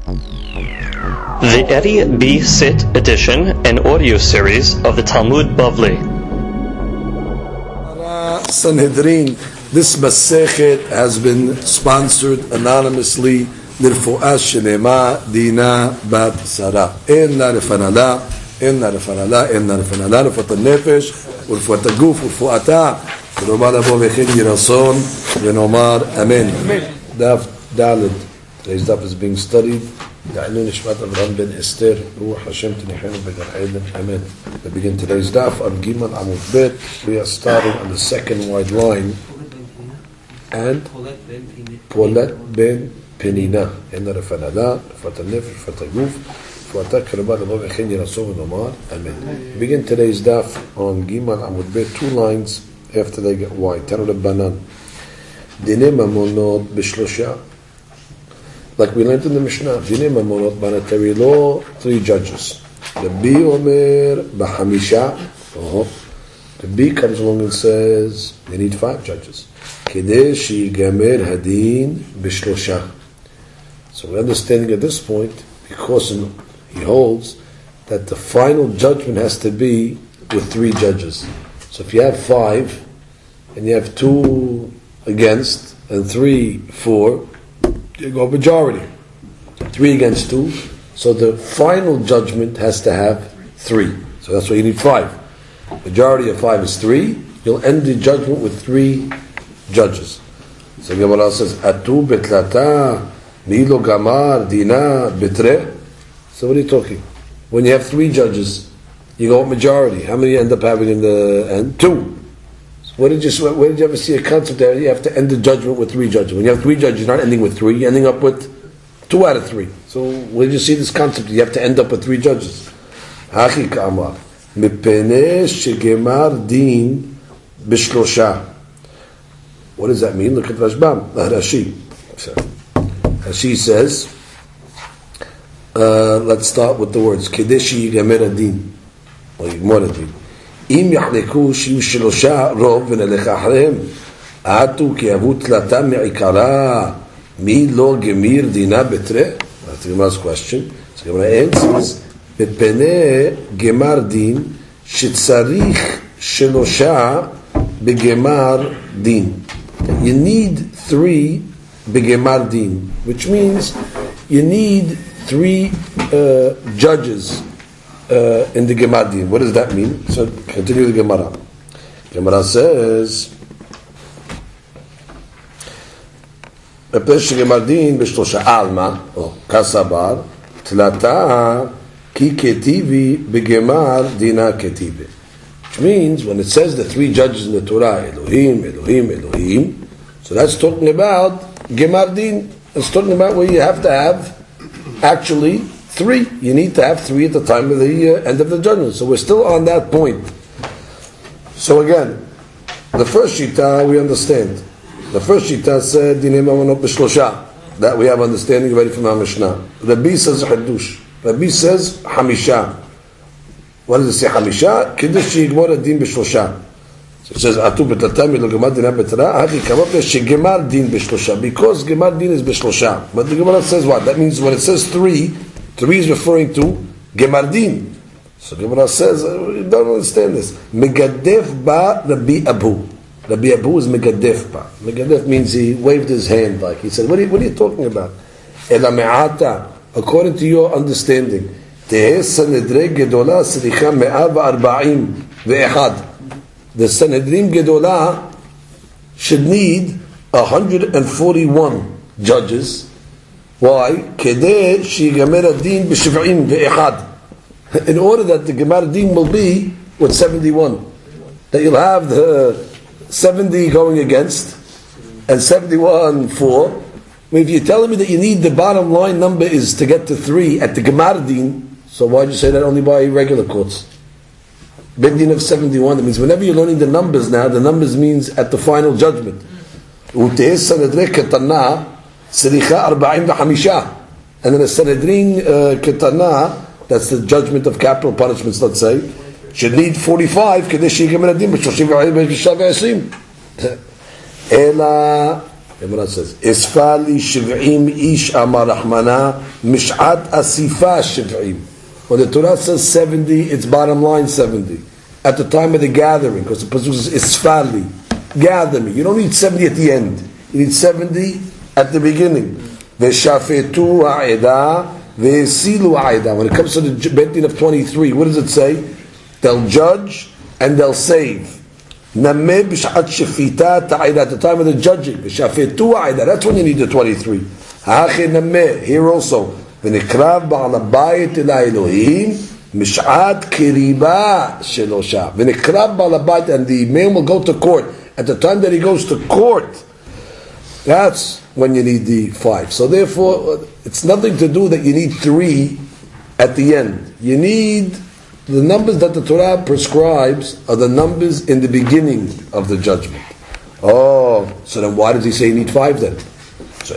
The Eddie B. Sit edition and audio series of the Talmud Bavli. Sanhedrin. This Masechet has been sponsored anonymously. Lirfu'ah Shenema Dina Bat Sarah. Inna Refanala, Inna Refanala, Inna Refanala, Rufat al-Nefesh, Rufat al-Guf, Rufu'ata, Ronomar Abo Vechin Yirason, Renomar Amen. Daf Daled. Today's daf is being studied. Ya'ilun Nishmat Avraham ben Esther, Ruach Hashem Tinechenu Begar Eden. Amen. We begin today's daf on Gimel Amud Bet. We are starting on the second wide line. And Polet ben Penina. Inna Refanala, Rufat al-Nefesh, Rufat al-Guf, Rufu'ata, Ronomar Abo Vechin Yirason, Renomar Amen. We begin today's daf on Gimel Amud Bet, 2 lines after they get wide. Tanu Rabbanan. Dine Mamonot B'Shlosha. Like we learned in the Mishnah, Dine Mamonot Banatari law, 3 judges. The B Omer B'Hamisha. The B comes along and says they need 5 judges. Kedei Shigamer Hadin B'Shlosha. So we're understanding at this point, because he holds that the final judgment has to be with 3 judges. So if you have 5 and you have 2 against and 3 for, you go majority. 3 against 2. So the final judgment has to have 3. So that's why you need 5. Majority of 5 is 3. You'll end the judgment with 3 judges. So Gemara says, Atu betlata milo gamar dina betre. So what are you talking? When you have 3 judges, you go with majority. How many you end up having in the end? 2. So where did you ever see a concept there? You have to end the judgment with 3 judges. When you have 3 judges, you're not ending with 3. You're ending up with 2 out of 3. So where did you see this concept? You have to end up with 3 judges. Hachi ka'amar mipnei shegemar din b'shlosha. What does that mean? Look at Rashbam, Rashi. Rashi says, let's start with the words Kedeshi Yigamer Adin or Yigmor Adin. Im yahleku shiu shlosha rov v'nelech achreihem atu ki avu tlata me'ikara mi lo gemir dina betre. That's the Gemara's question. So the Gemara answers mepnei gemar din shetzarich shlosha begemar din. You need 3 begemar din, which means you need 3 judges in the Gemar Din. What does that mean? So continue the Gemara. Gemara says, Gemar Din b'shlosha alma, or kasabar, tlata ki ketivi begemar dina ketivi. Which means, when it says the 3 judges in the Torah, Elohim, Elohim, Elohim, so that's talking about Gemar Din. It's talking about where you have to have actually 3. You need to have 3 at the time of the end of the judgment. So we're still on that point. So again, the first shita we understand. The first shita said Dinei Mamonot B'Shlosha. That we have understanding already from our Mishnah. Rabbi says Hadush. Rabbi says Hamisha. What does it say? Hamisha. Kedesh Yigmor Adin B'Shlosha. So it says Atu B'Tatam Yilo Gemar Dina B'Tara. Hadi come up there Shegemar Din B'Shlosha, because Gemar Din is B'Shlosha. But the Gemara says what? That means when it says 3, 3 is referring to Gemar Din. So the Gemara says, you don't understand this. Megadef ba Rabbi Abu. Rabbi Abu is Megadef ba. Megadef means he waved his hand like he said, what are you talking about? Ela me'ata, according to your understanding, Teheh Sanhedrin Gedolah Sricha Me'ah v'arba'im ve'echad. The Sanhedrin Gedolah should need 141 judges. Why? Kedei shigamer adin b'shiv'im ve'echad. In order that the Gemar Din will be with 71. That you'll have the 70 going against and 71 for. I mean, if you're telling me that you need the bottom line number is to get to 3 at the Gemar Din, so why do you say that only by regular courts? Big Din of 71, that means whenever you're learning the numbers now, the numbers means at the final judgment. And then a Sanhedrin Ketana, that's the judgment of capital punishments, let's say, should need 45, Ela Gemara says, Isfali shiv'im ish amar Rahmana mish'at asifa shiv'im. When the Torah says 70, it's bottom line 70. At the time of the gathering, because the pasuk says Isfali, gather me. You don't need 70 at the end. You need 70 at the beginning. Ve'shafetu ha'edah ve'esilu ha'edah. When it comes to the Bet Din of 23, what does it say? They'll judge and they'll save. Nameh b'shat shefita ta'edah. At the time of the judging. Ve'shafetu ha'edah. That's when you need the 23. Ha'ache nameh. Here also. V'nikrav ba'al habayit ila Elohim mish'at kiriba shelosha. V'nikrav ba'al habayit. And the man will go to court. At the time that he goes to court, that's when you need the 5. So therefore, it's nothing to do that you need 3 at the end. You need the numbers that the Torah prescribes are the numbers in the beginning of the judgment. Oh, so then why does he say you need 5 then? So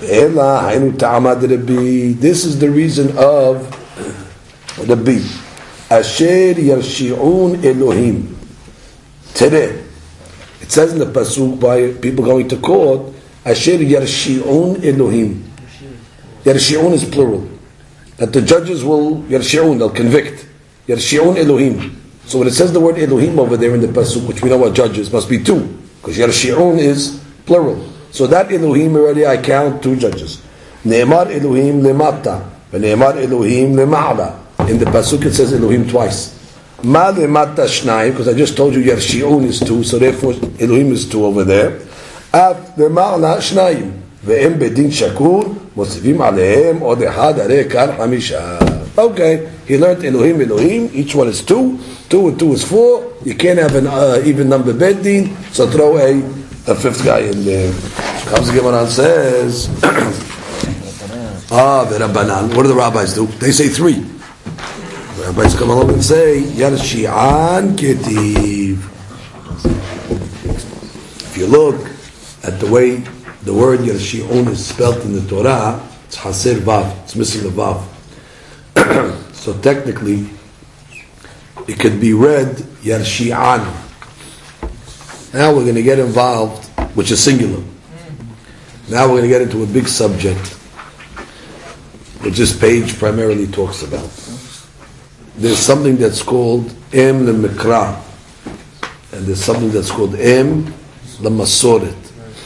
this is the reason of the B. Asher yarshi'un Elohim. Today. It says in the pasuk by people going to court, Asher yarshi'un Elohim. Yarshi'un is plural. That the judges will yarshi'un, they'll convict. Yarshi'un Elohim. So when it says the word Elohim over there in the pasuk, which we know what judges, must be 2, because yarshi'un is plural. So that Elohim already I count 2 judges. Ne'emar Elohim lemata, ve'ne'emar Elohim lema'ala. In the pasuk it says Elohim twice. Ma lemata shnayim, because I just told you Yarshi'un is 2, so therefore Elohim is 2 over there. Af lema'ala shnayim, ve'em bedin shakur, mosivim alehem, od ehad arei kar hamisha. Okay, he learned Elohim, each one is 2, 2 and 2 is 4, you can't have an even number bedin, so throw a 5th guy in there. Comes the Gemara and says, the Rabbanan, what do the rabbis do? They say 3. The rabbis come along and say, Yarshi'an Ketiv. If you look at the way the word Yarshi'un is spelled in the Torah, it's Haser Vav, it's missing a Vav. So technically, it could be read Yarshi'an. Now we're going to get involved, which is singular. Now we're going to get into a big subject, which this page primarily talks about. There's something that's called Em Lemikra, and there's something that's called Em Lemasoret.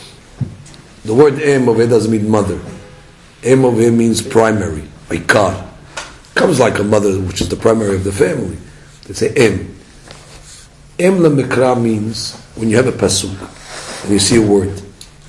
The word Em over here doesn't mean mother. Em over here means primary, Ikar. Comes like a mother, which is the primary of the family. They say Em. Em Lemikra means when you have a pasuk and you see a word.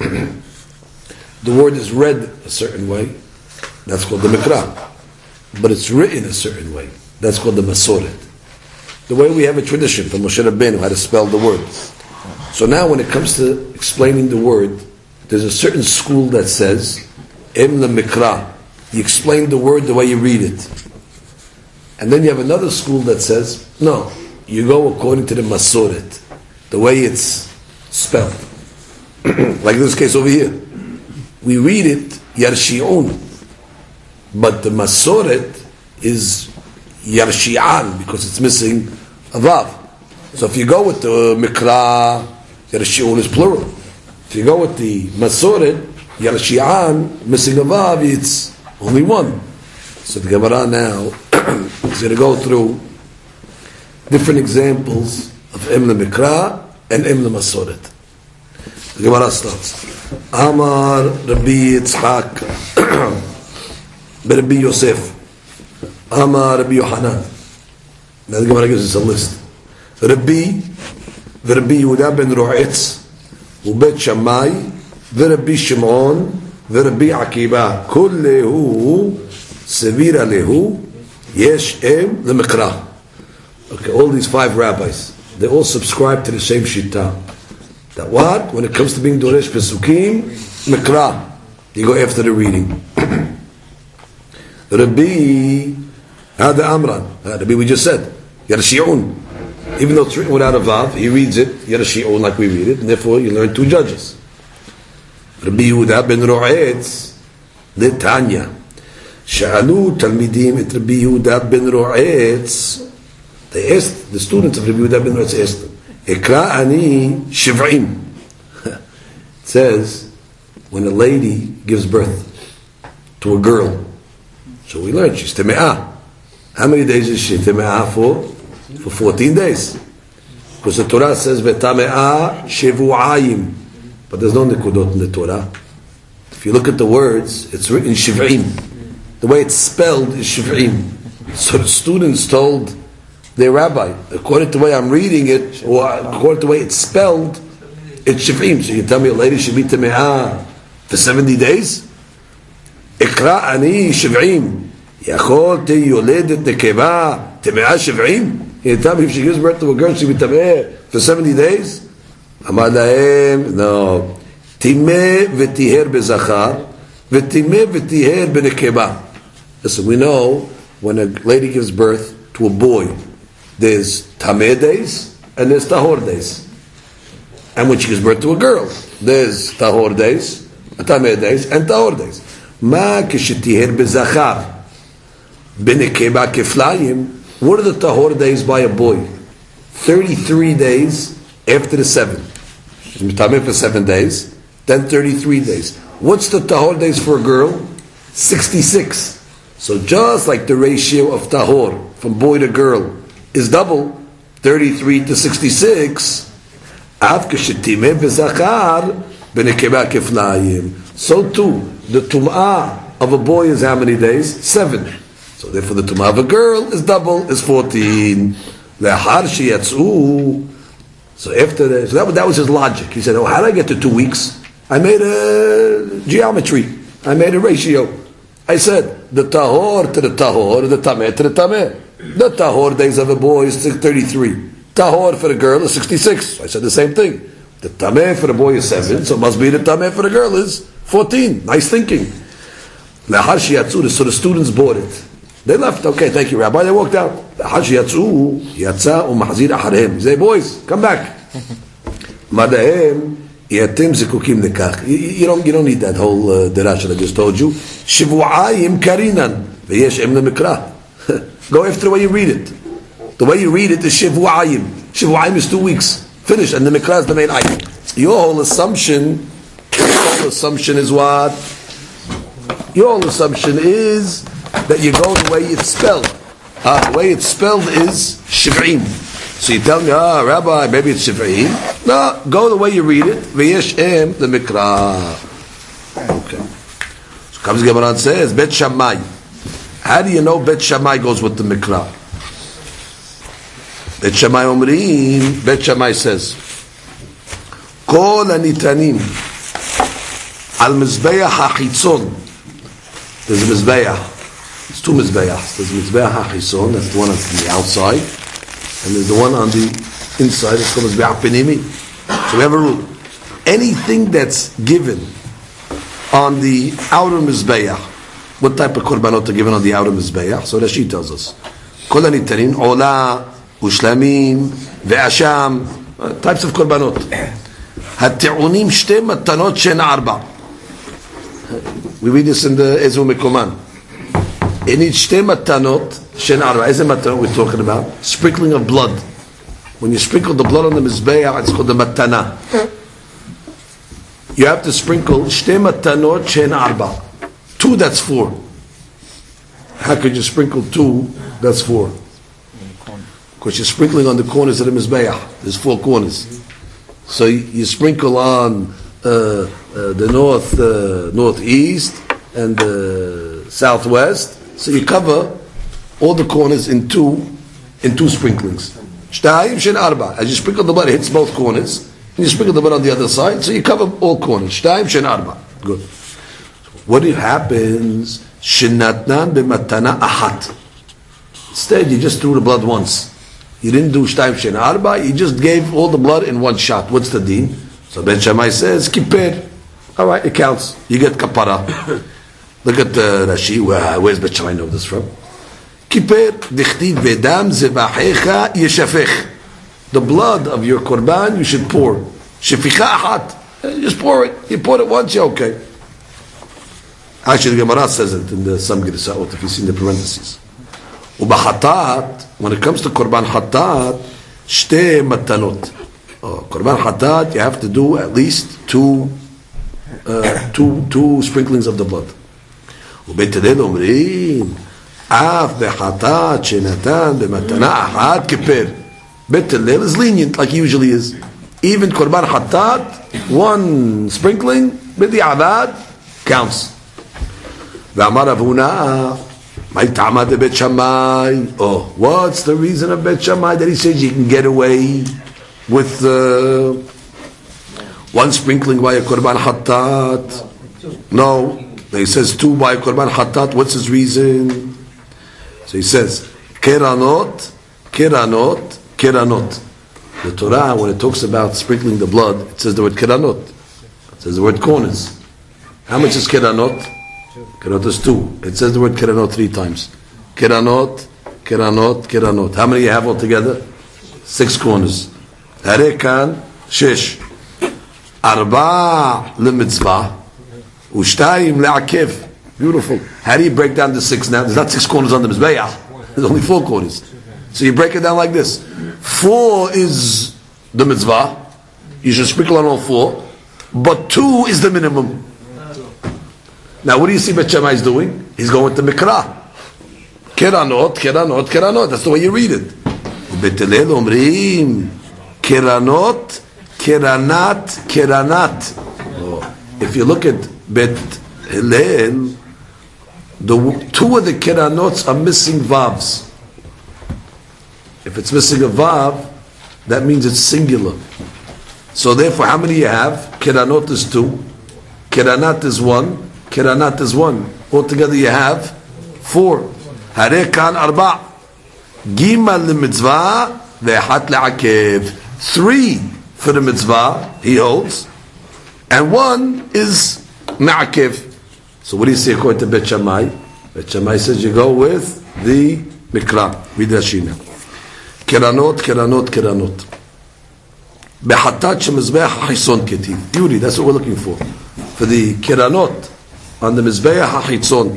The word is read a certain way, that's called the Mikra. But it's written a certain way, that's called the Masoret. The way we have a tradition from Moshe Rabbeinu, how to spell the words. So now when it comes to explaining the word, there's a certain school that says, Em la Mikra. You explain the word the way you read it. And then you have another school that says, no, you go according to the Masoret, the way it's spelled. Like in this case over here. We read it Yarshi'un, but the Masoret is Yarshi'an because it's missing a Vav. So if you go with the Mikra, Yarshi'un is plural. If you go with the Masoret, Yarshi'an, missing a Vav, it's only 1. So the Gemara now is going to go through different examples of Em Mikra and Em Masoret. The Gemara starts. Amar Rabbi Yitzchak Rabbi Yosef Amar Rabbi Yohanan. Now the Gemara gives us a list. Rabbi Yehuda ben Ru'etz ובית שמאי ורבי שמעון ורבי עקיבא כולהו סביר עליהו יש אם למקרא. Okay, all these 5 rabbis, they all subscribe to the same shita. That what? When it comes to being Doresh Pesukim, Mikra. You go after the reading. Rabbi Hada Amran. Rabbi we just said. Yarshi'un. Even though it's written without a Vav, he reads it, Yarshi'un, like we read it, and therefore you learn 2 judges. Rabbi Yehuda ben Ru'etz, Netanya. Sha'alu Talmidim et Rabbi Yehuda ben Ru'etz. They asked, the students of Rabbi Yehuda ben Ru'etz asked them, Ekra ani shiv'im. It says, when a lady gives birth to a girl, so we learned she's teme'ah. How many days is she teme'ah for? For 14 days. Because the Torah says v'tame'ah shevu'ayim, but there's no nekudot in the Torah. If you look at the words, it's written shiv'im. The way it's spelled is shiv'im. So the students told their rabbi, according to the way I'm reading it, or according to the way it's spelled, it's shiv'im. So you tell me a lady should be teme'ah for 70 days? Ikra ani shiv'im. Yacholti yoledet nekeva teme'ah shiv'im. You tell me if she gives birth to a girl, she should be teme'ah for 70 days? Amar lahem, no. Timeh v'tiher bezachar, v'timeh v'tiher b'nekeba. Listen, we know when a lady gives birth to a boy, there's tameh days and there's tahor days. And when she gives birth to a girl, there's tahor days, tameh days, and tahor days. Ma kishetiher bezachar, b'nekeba keflayim. What are the tahor days by a boy? 33 days after the 7. She's tameh for 7 days. Then 33 days. What's the tahor days for a girl? 66. So just like the ratio of tahor from boy to girl is double, 33 to 66, so too, the tum'ah of a boy is how many days? 7. So therefore the tum'ah of a girl is double, is 14. So after that, that was his logic. He said, oh, how did I get to 2 weeks? I made a geometry. I made a ratio. I said, the tahor to the tahor, the tameh to the tameh. The tahor days of a boy is 33. Tahor for the girl is 66. So I said the same thing. The tameh for the boy is 7, so it must be the tameh for the girl is 14. Nice thinking. So the students bought it. They left. Okay, thank you, Rabbi. They walked out. He said, boys, come back. You don't need that whole derash that I just told you. Shivu'ayim karinan v'yesh em lemikra. Go after the way you read it. The way you read it is shivu'ayim. Shivu'ayim is 2 weeks. Finish, and the mikra is the main item. Your whole assumption is what? Your whole assumption is that you go the way it's spelled. The way it's spelled is shiv'im. So you tell me, Rabbi, maybe it's shiv'im. No, go the way you read it. V'yesh em the mikra. Okay. So comes Gemara and says, Bet Shammai. How do you know Bet Shammai goes with the mikra? Bet Shammai Omrim. Bet Shammai says, Kol anitanim al mizbeach hachitzon. There's a mizbeach. There's 2 mizbeachs. There's a mizbeach hachitzon. That's the one on the outside. And there's the one on the inside, it's called Mizbeach Penimi. So we have a rule. Anything that's given on the outer Mizbeach, what type of korbanot are given on the outer Mizbeach? So Rashi tells us. Kol hanitanin, Ola, Ushlamin, Ve'asham, types of korbanot. Hati'unim shte matanot shen arba. We read this in the Ezu Mekoman. In each shte matanot, Shen Arba, is we're talking about? Sprinkling of blood. When you sprinkle the blood on the Mizbeach, it's called the matana. You have to sprinkle Shte matanot Shen Arba. 2, that's 4. How could you sprinkle 2, that's 4? Because you're sprinkling on the corners of the Mizbeach. There's 4 corners. So you sprinkle on the northeast and the southwest. So you cover all the corners in two sprinklings. Shtayim shen arba. As you sprinkle the blood, it hits both corners. And you sprinkle the blood on the other side, so you cover all corners. Shtayim shen arba. Good. What happens? Shenatnan b'matana ahat. Instead, you just threw the blood once. You didn't do shtayim shen arba. You just gave all the blood in one shot. What's the deen? So Ben Shammai says, kippur. All right, it counts. You get kapara. Look at Rashi. Where's Ben Shammai know this from? Kippur dichtiv vedam zevahecha yeshafech. The blood of your korban you should pour. Sheficha ahat. Just pour it. You pour it once, you're okay. Actually, the Gemara says it in the Sam Girisa'ot, if you see in the parentheses. Ubahatat, when it comes to korban hatat, shte matanot. Korban hatat, you have to do at least 2 two sprinklings of the blood. ובית הלל אומרים, אף בחטאת שנתן במתנה אחת כפר. בית הלל is lenient like he usually is. Even korban hatat, one sprinkling, b'di'avad, counts. V'amar Rav Huna, ma'y ta'ama de Bet Shammai. Oh, what's the reason of Bet Shammai that he says you can get away with one sprinkling by a korban hatat? No, he says two by a korban hatat. What's his reason? So he says, keranot, keranot, keranot. The Torah, when it talks about sprinkling the blood, it says the word keranot. It says the word corners. How much is keranot? Keranot is 2. It says the word keranot 3 times. Keranot, keranot, keranot. How many you have altogether? 6 corners. Harekan, 6. 4 lemitzvah, u'shtayim le'akev. Beautiful. How do you break down the 6 now? There's not 6 corners on the mizbeach. There's only 4 corners. So you break it down like this. 4 is the mitzvah. You should sprinkle on all 4. But 2 is the minimum. Now what do you see Bet Shammai is doing? He's going with the mikra. Keranot, keranot, keranot. That's the way you read it. Bet Hillel omrim keranot, keranat, keranat. If you look at Bet Hillel, the 2 of the keranots are missing vavs. If it's missing a vav, that means it's singular. So therefore, how many you have? Keranot is 2, keranat is 1, keranat is 1. Altogether you have 4. Harekan 4. Gimal lemitzvah ve'hat le'akev. 3 for the mitzvah, he holds, and 1 is ma'akev. So what do you say according to Bet Shammai? Bet Shammai says you go with the mikra. Read Rashi now. Keranot, keranot, keranot. Behatat shemizbeach hachison ketiv. Beauty, that's what we're looking for. For the keranot on the mizbeach hachison.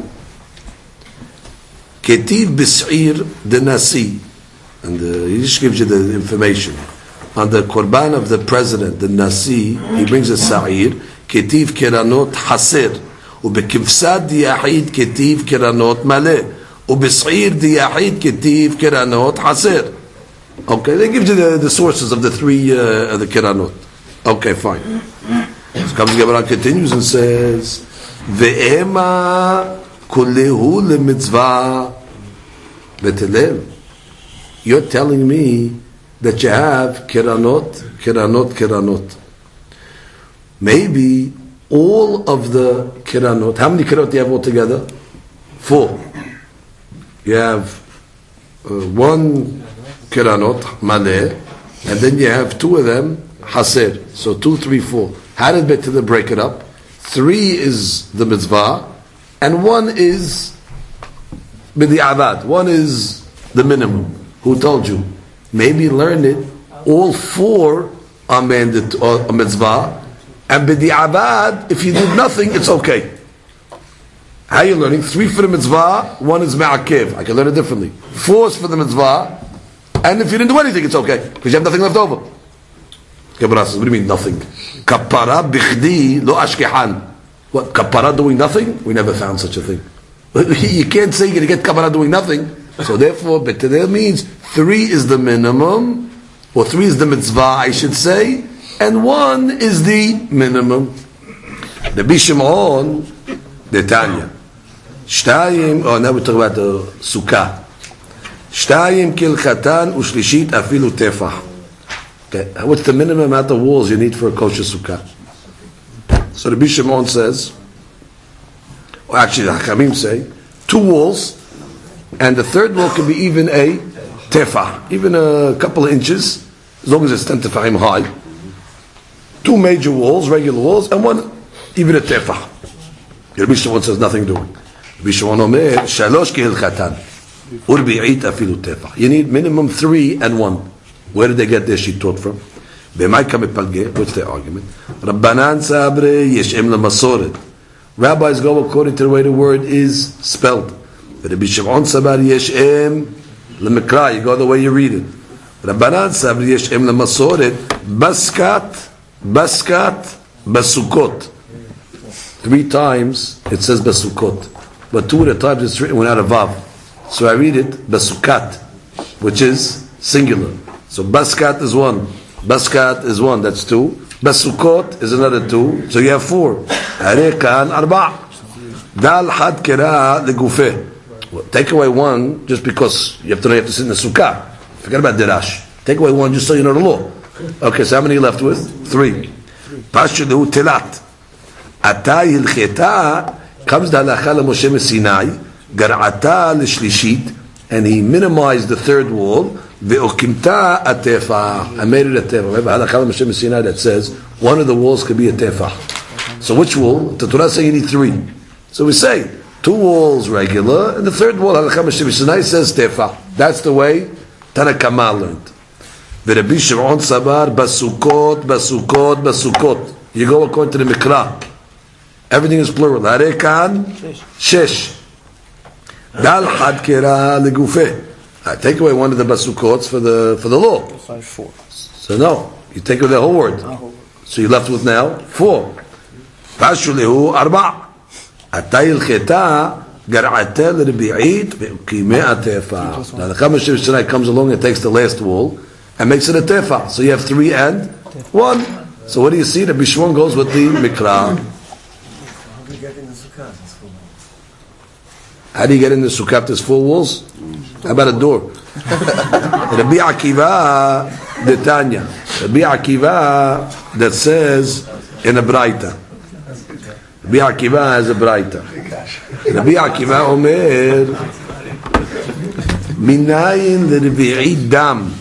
Ketiv b's'ir de nasi. And he just gives you the information. On the korban of the president, the nasi, he brings a sa'ir. Ketiv keranot haser. ובכבשת דיחיד כתיב קרנות מלא ובשעיר דיחיד כתיב קרנות חסר. Okay, they give you the sources of the 3 of the קרנות. Okay, fine. So comes the Gemara, continues and says ואמה כולהו למצווה Bet Hillel, you're telling me that you have קרנות, קרנות, קרנות. Maybe all of the kiranot. How many kiranot do you have altogether? 4. You have 1 kiranot, maleh, and then you have 2 of them, haser. So 2, 3, 4. How did Bet Hillel break it up? 3 is the mitzvah, and 1 is b'di'avad. 1 is the minimum. Who told you? Maybe learn it. All 4 are mandatory, or mitzvah, and b'di'avad, if you did nothing, it's okay. How are you learning? 3 for the mitzvah, 1 is ma'akev. I can learn it differently. 4 is for the mitzvah, and if you didn't do anything, it's okay, because you have nothing left over. Gemara says, what do you mean nothing? Kapara bichdi lo ashkehan. What, kapara doing nothing? We never found such a thing. You can't say you're going to get kapara doing nothing. So therefore, Bet Hillel means 3 is the minimum, or 3 is the mitzvah, I should say, and 1 is the minimum. The Bishimon, the Tanya. Shtayim, now we're talking about the Sukkah. Shtayim kilchatan ushlishit afilu tefah. Okay, what's the minimum amount of walls you need for a kosher Sukkah? So the Bishimon says, or actually the Hakamim say, 2 walls, and the 3rd wall can be even a tefah, even a couple of inches, as long as it's 10 tefahim high. 2 major walls, regular walls, and 1 even a tefah. Rabbi Shimon says nothing doing. Rabbi Shimon omer shalosh kehilchatan urbi'it afilu tefah. You need minimum 3 and 1. Where did they get this? She taught from. What's their argument? Rabbanan sabre yeshem lemasoret. Rabbis go according to the way the word is spelled. Rabbi Shimon sabar yeshem lemikra. You go the way you read it. Rabbanan sabre yeshem lemasoret baskat. Baskat, basukot. 3 times it says Basukot, but 2 of the times it's written without a Vav. So I read it Basukat, which is singular. So Baskat is 1, Baskat is 1, that's 2. Basukot is another 2, so you have 4. Arekan Arba'. Dal had kira legufeh. Take away 1 just because you have to sit in the sukkah. Forget about dirash. Take away 1 just so you know the law. Okay, so how many are you left with? 3. Pashudu tilat. Atay hilcheta comes the halacha Moshe Sinai. Gar'ata l'shlishit, and he minimized the 3rd wall. Ve'okimta atefah. I made it a tefah. We have a halacha Moshe Sinai that says one of the walls could be a tefah. So which wall? The Torah saying you need 3. So we say 2 walls regular, and the 3rd wall halacha Moshe Sinai says tefah. That's the way Tanakama learned. Rabbi Shimon Sabar basukot, basukot, basukot. You go according to the Mikra. Everything is plural. Harekan shesh. Dal had kira legufeh. I take away 1 of the basukots for the law. 4. So no, you take away the whole word. So you're left with now 4. Pashu lehu arba'. Atay ilcheta gar'ata l'rebi'it ve'ukimeh atefa. Now the Chama Moshe Sinai comes along and takes the last wall and makes it a tefa. So you have 3 and 1. So what do you see? The Bishwan goes with the Mikra. How do you get in the sukkah? There's 4 walls? How about a door? Rabbi Akiva, the Tanya. Rabbi Akiva that says in a Braita. Rabbi Akiva has a Braita. Rabbi Akiva Omer Minayin l'Revi'i dam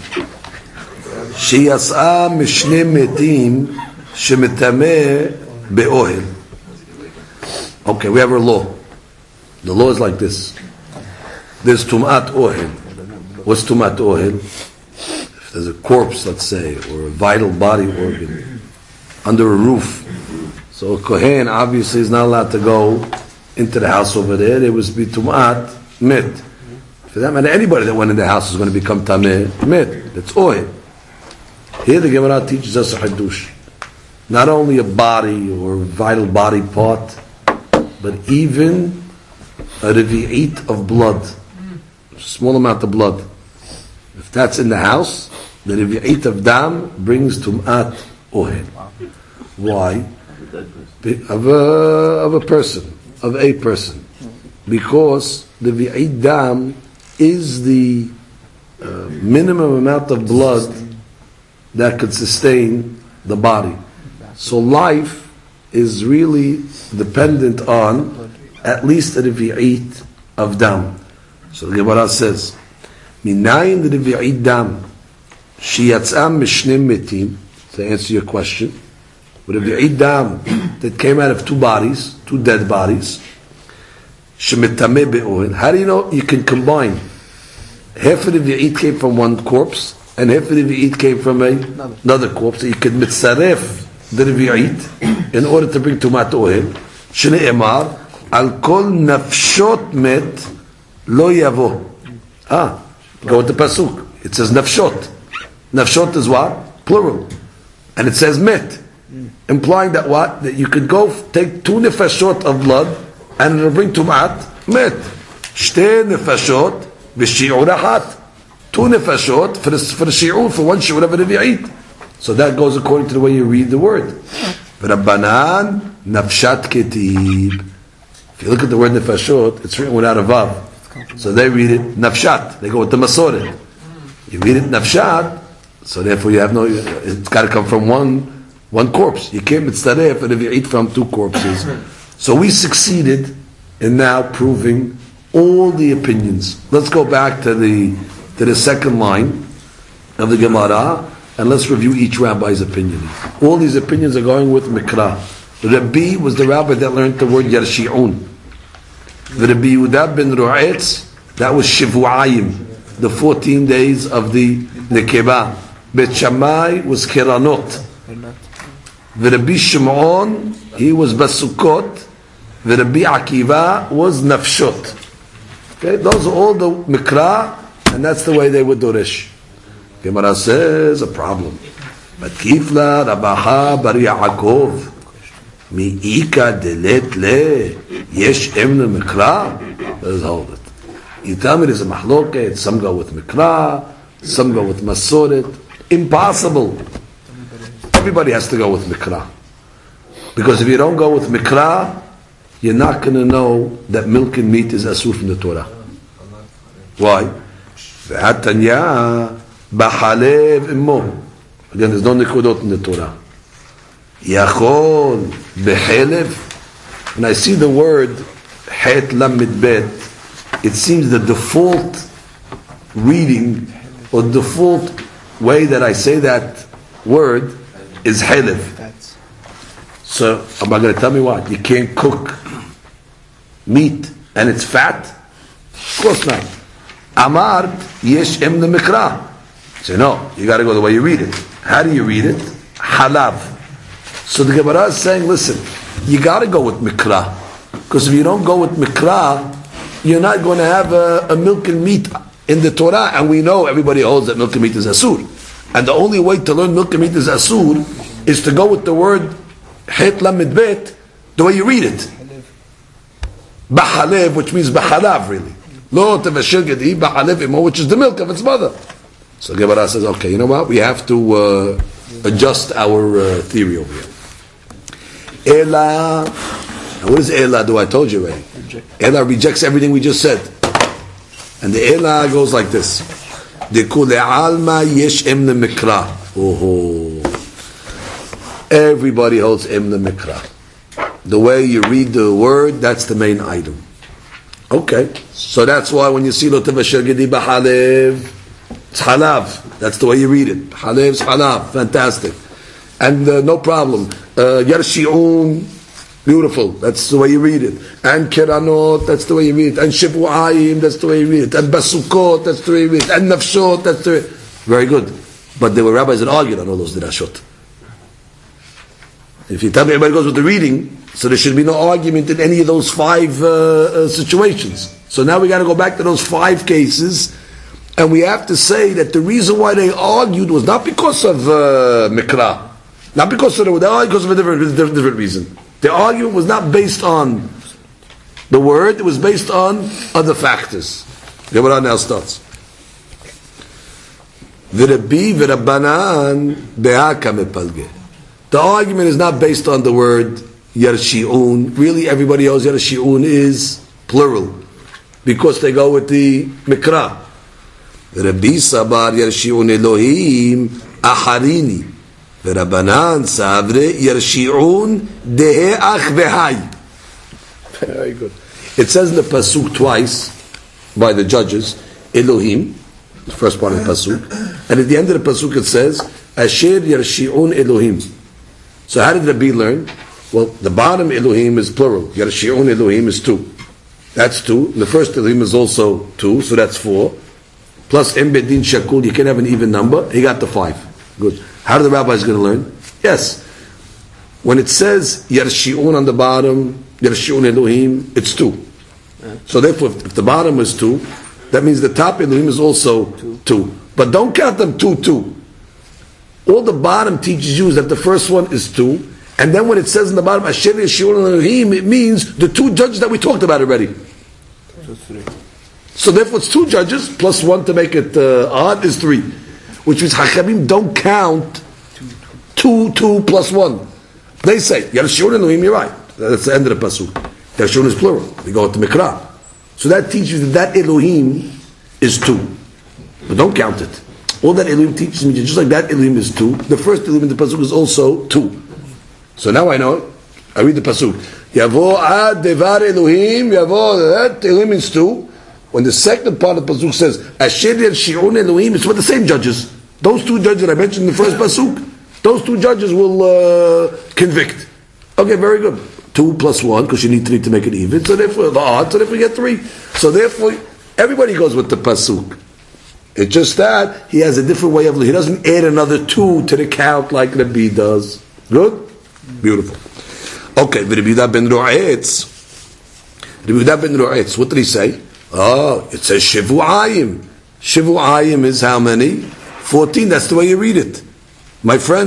שיצאה משני מתים שמטמא באוהל. Okay, we have our law. The law is like this. There's Tumat Ohel. What's Tumat Ohel? If there's a corpse, let's say, or a vital body organ under a roof. So a Kohen obviously is not allowed to go into the house over there. It was be Tumat Mit. For that matter, anybody that went in the house is going to become Tameh Mit. That's Ohel. Here the Gemara teaches us a Hadush. Not only a body or a vital body part, but even a revi'it of blood, a small amount of blood. If that's in the house, the revi'it of dam brings tum'at ohel. Why? Of a person, because the revi'it dam is the minimum amount of blood that could sustain the body. So life is really dependent on at least a revi'it of dam. So the Gemara says, Minayin the revi'it dam, shiyatzam mishnim metim, to answer your question, with a revi'it dam that came out of 2 bodies, 2 dead bodies, shemittameh be'ohen. How do you know? You can combine. Half of the revi'it came from 1 corpse, and half of the revi'it came from another corpse. So you can mitzaref the revi'it in order to bring tumat ohel. Shnei emar al kol nafshot met lo yavo. Go with the pasuk. It says nafshot. Nafshot is what? Plural, and it says met, implying that what? That you could go take 2 nefashot of blood and it'll bring tumat met. Shtei nefashot b'shi'ur achat. 2 nefashot for the shi'ur, for 1 shi'ur of a revi'it. So that goes according to the way you read the word. Rabbanan nafshat ketib. If you look at the word nefashot, it's written without a vav. So they read it nafshat. They go with the masoret. You read it nafshat, so therefore you have no. It's got to come from one corpse. You can't mitzaref and if you eat from 2 corpses. So we succeeded in now proving all the opinions. Let's go back to the second line of the Gemara. And let's review each rabbi's opinion. All these opinions are going with Mikra. Rabbi was the rabbi that learned the word Yarshi'un. The Rabbi Yehuda ben Ru'etz, that was Shivu'ayim, the 14 days of the Nekeba. Bet Shammai was Kiranot. The Rabbi Shimon, he was Basukot. The Rabbi Akiva was Nafshot. Okay, those are all the Mikra, and that's the way they would Dorish. Gemara says a problem. But Kifla Rabaha Bar Yaakov. Mi'ika delet le yesh em mikra. Let's hold it. You tell me there's a mahloket. Some go with mikra, some go with masoret. Impossible. Everybody has to go with mikra, because if you don't go with mikra, you're not going to know that milk and meat is asur from the Torah. Why? V'atanya b'halev immo. Again, there's no nikudot in the Torah. Yachol b'halev. When I see the word het lamid bet, it seems the default reading or default way that I say that word is halev. So, am I going to tell me what? You can't cook meat and it's fat? Of course not. Amar yesh em mikra. So no, you got to go the way you read it. How do you read it? Halav. So the Gemara is saying, listen, you got to go with mikra, because if you don't go with mikra, you're not going to have a milk and meat in the Torah, and we know everybody holds that milk and meat is asur. And the only way to learn milk and meat is asur is to go with the word het lamid bet, the way you read it. B'halev, which means b'halav, really. Lo tevashil gedi b'halev imo, which is the milk of its mother. So Gemara says, okay, you know what? We have to adjust our theory over here. Ela, now what is Ela do? I told you already. Ela rejects everything we just said. And the Ela goes like this. Dekule alma yesh emne mikra. Everybody holds emne mikra. The way you read the word, that's the main item. Okay, so that's why when you see lo tevashel gedi b'halev, it's halav. That's the way you read it. Halev's halav. Fantastic. And no problem. Yarshi'un, beautiful. That's the way you read it. And Kiranot, that's the way you read it. And Shivu'ayim, that's the way you read it. And Basukot, that's the way you read it. And Nafshot, that's the way. Very good. But there were rabbis that argued on all those dirashot. If you tell me everybody goes with the reading, so there should be no argument in any of those 5 situations. So now we got to go back to those 5 cases, and we have to say that the reason why they argued was not because of mikra, not because of they argued because of a different reason. The argument was not based on the word; it was based on other factors. Gemara now starts. V'Rabbi v'Rabbanan be'aka mepalge. The argument is not based on the word yarshi'un. Really, everybody else yarshi'un is plural because they go with the mikra. Rabbi Sabar yarshi'un Elohim aharini. Rabbanan savre yarshi'un dehe ach v'hai. Very good. It says in the pasuk twice by the judges Elohim, the first part of the pasuk, and at the end of the pasuk it says Asher yarshi'un Elohim. So how did Rabbi learn? Well, the bottom Elohim is plural. Yarshi'un Elohim is 2. That's 2. The first Elohim is also 2, so that's 4. Plus Embedin Shakul, you can have an even number. He got the 5. Good. How are the rabbis going to learn? Yes. When it says Yarshi'un on the bottom, Yarshi'un Elohim, it's 2. So therefore, if the bottom is 2, that means the top Elohim is also 2. But don't count them 2, 2. All the bottom teaches you is that the first one is 2, and then when it says in the bottom Asher Yarshi'un Elohim, it means the 2 judges that we talked about already. So therefore it's 2 judges plus 1 to make it odd is 3, which means Hachamim don't count 2 plus 1. They say Yarshi'un Elohim, you're right. That's the end of the pasuk. Yarshi'un is plural. We go to Mikra. So that teaches that Elohim is 2, but don't count it. All that Elohim teaches me, just like that Elohim is 2, the first Elohim in the pasuk is also 2. So now I know it. I read the pasuk. Yavo ad devar Elohim, yavo that Elohim is 2. When the second part of the pasuk says Asher Yarshi'un Elohim, it's with the same judges. Those 2 judges that I mentioned in the first pasuk, those 2 judges will convict. Okay, very good. 2 plus 1, because you need 3 to make it even. So therefore, the odd. So therefore, we get 3. So therefore, everybody goes with the pasuk. It's just that he has a different way of. He doesn't add another 2 to the count like Rabbi does. Good, beautiful. Okay, Rabbi Yehuda ben Ru'etz. Rabbi Yehuda ben Ru'etz. What did he say? Oh, it says Shivu'ayim. Shivu'ayim is how many? 14. That's the way you read it, my friends.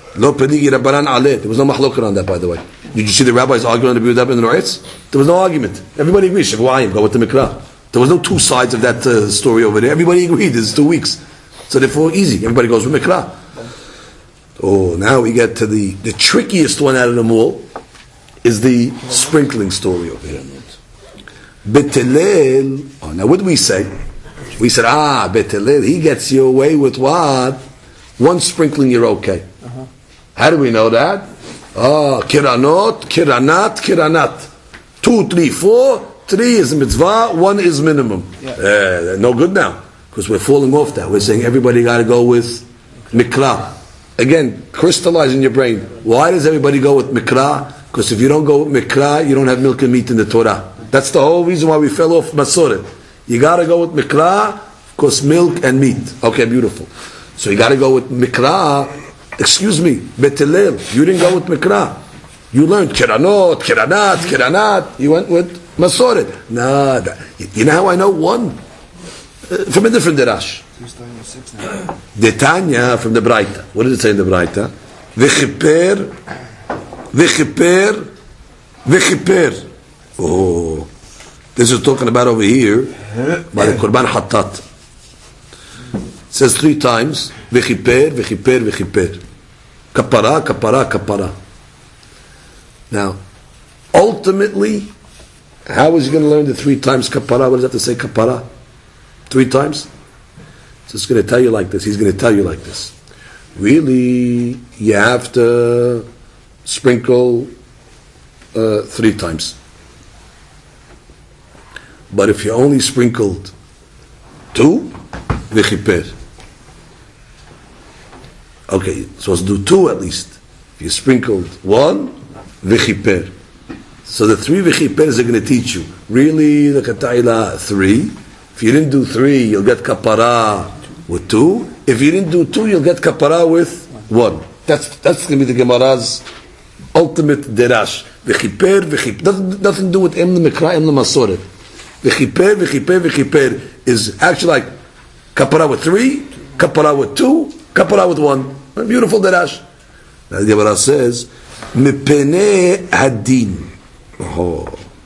Lo penigi Rabbanan aleh. There was no mahloket on that, by the way. Did you see the rabbis arguing on the Biyudab and the Noretz? There was no argument. Everybody agreed. Shavuayim, go with the Mikra. There was no two sides of that story over there. Everybody agreed. There's 2 weeks. So therefore, easy. Everybody goes with Mikra. Oh, now we get to the trickiest one out of them all, is the sprinkling story over here. Betelel. Oh, now what do we say? We said, Betelel, he gets you away with what? 1 sprinkling, you're okay. How do we know that? Kiranot, kiranat. 2, 3, 4. 3 is mitzvah, 1 is minimum. No good now, because we're falling off that. We're saying everybody got to go with mikra. Again, crystallize in your brain. Why does everybody go with mikra? Because if you don't go with mikra, you don't have milk and meat in the Torah. That's the whole reason why we fell off masorah. You got to go with mikra, because milk and meat. Okay, beautiful. So you got to go with mikra. Excuse me, betelel. You didn't go with mikra. You learned kiranot, kiranat. You went with masorah. Nah, you know how I know one? From a different derash. The Tanya from the Braita. What does it say in the Braita? V'chiper. Oh, this is talking about over here by the Korban Hatat. It says 3 times v'chiper. Kapara. Now, ultimately, how is he going to learn the 3 times kapara? What does that have to say kapara? 3 times? So it's going to tell you like this. He's going to tell you like this. Really, you have to sprinkle 3 times. But if you only sprinkled 2, v'chiper. Okay, so let's do 2 at least. If you sprinkled 1, v'chiper. So the 3 v'chipers are going to teach you. Really, the kata'ila 3. If you didn't do 3, you'll get kapara with 2. If you didn't do 2, you'll get kapara with 1. That's going to be the Gemara's ultimate derash. V'chiper. Nothing to do with em the mikra, em the masorah. V'chiper is actually like kapara with 3, kapara with 2, kapara with 1. A beautiful derash. The Gemara says, mipene hadin. Oh.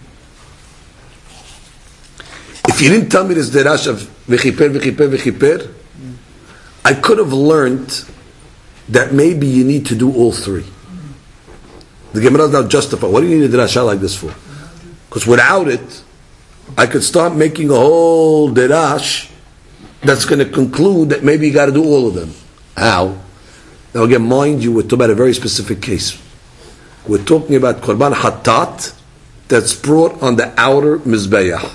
If you didn't tell me this derash of v'chiper, I could have learned that maybe you need to do all 3. The Gemara is now justified. What do you need a derasha like this for? Because without it, I could start making a whole derash that's going to conclude that maybe you got to do all of them. How? Now again, mind you, we're talking about a very specific case. We're talking about korban hatat that's brought on the outer mizbeach.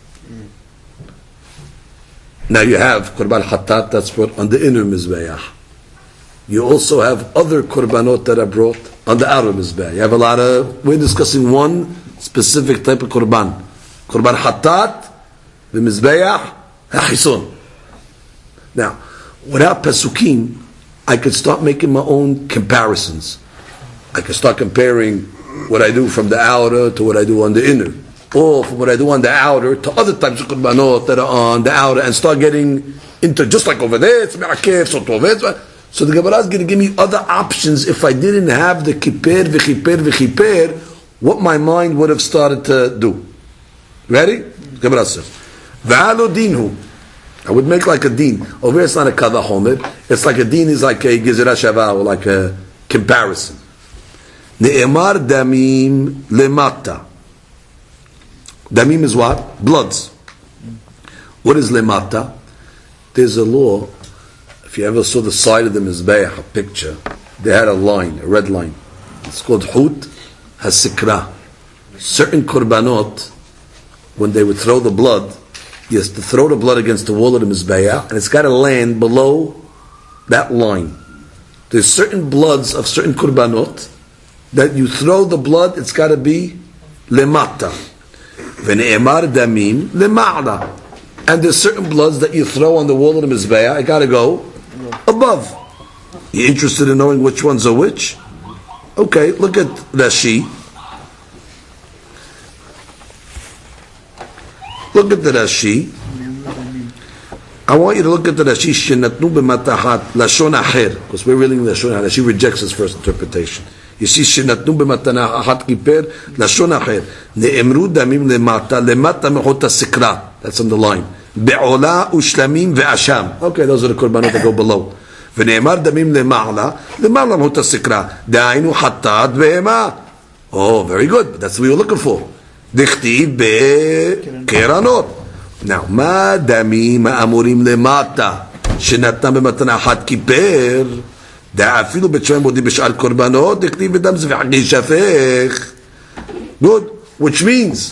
Now you have korban hatat that's brought on the inner mizbeach. You also have other korbanot that are brought on the outer mizbeach. You have a lot of. We're discussing one specific type of korban. Korban hatat, the mizbeach, hachisun. Now, without pesukim, I could start making my own comparisons. I could start comparing what I do from the outer to what I do on the inner, or from what I do on the outer to other types of korbanot that are on the outer, and start getting into just like over there. It's me'akef, so the Gemara is going to give me other options if I didn't have the kiper, v'chiper, what my mind would have started to do. Ready? The Gemara says, "V'alo dinhu." I would make like a din. Over here it's not a kavah homer. It's like a din is like a gezerah shava, or like a comparison. Ne'emar damim lemata. Damim is what? Bloods. What is lemata? There's a law. If you ever saw the side of the mizbeach, a picture, they had a line, a red line. It's called hut hasikra. Certain korbanot, when they would throw the blood, yes, to throw the blood against the wall of the mizbeach, and it's got to land below that line. There's certain bloods of certain korbanot that you throw the blood, it's got to be lemata. V'ne'emar damim lema'la. And there's certain bloods that you throw on the wall of the mizbeach, it got to go above. You interested in knowing which ones are which? Okay, look at Rashi. Look at the Rashi. I want you to look at the Rashi Shenatnu b'matahat lashon acher, because we're reading the lashon acher. She rejects his first interpretation. You see, Shenatnu b'matahat kiper lashon acher ne'emru damim lemata mechot hasikra. That's on the line. Be'ola ushlamim ve'asham. Okay, those are the korbanot that go below. V'ne'emar damim lema'ala mechot hasikra. Da'inu hatat ve'ema. Oh, very good. But that's what we were looking for. Dichtiv be'keranot. Now, ma damim amurim lemata shenatna b'matana achat kiper da'afilu b'tshoim bodi b'shar korbanot dichtiv b'dam zv'hagi shafech. Good, which means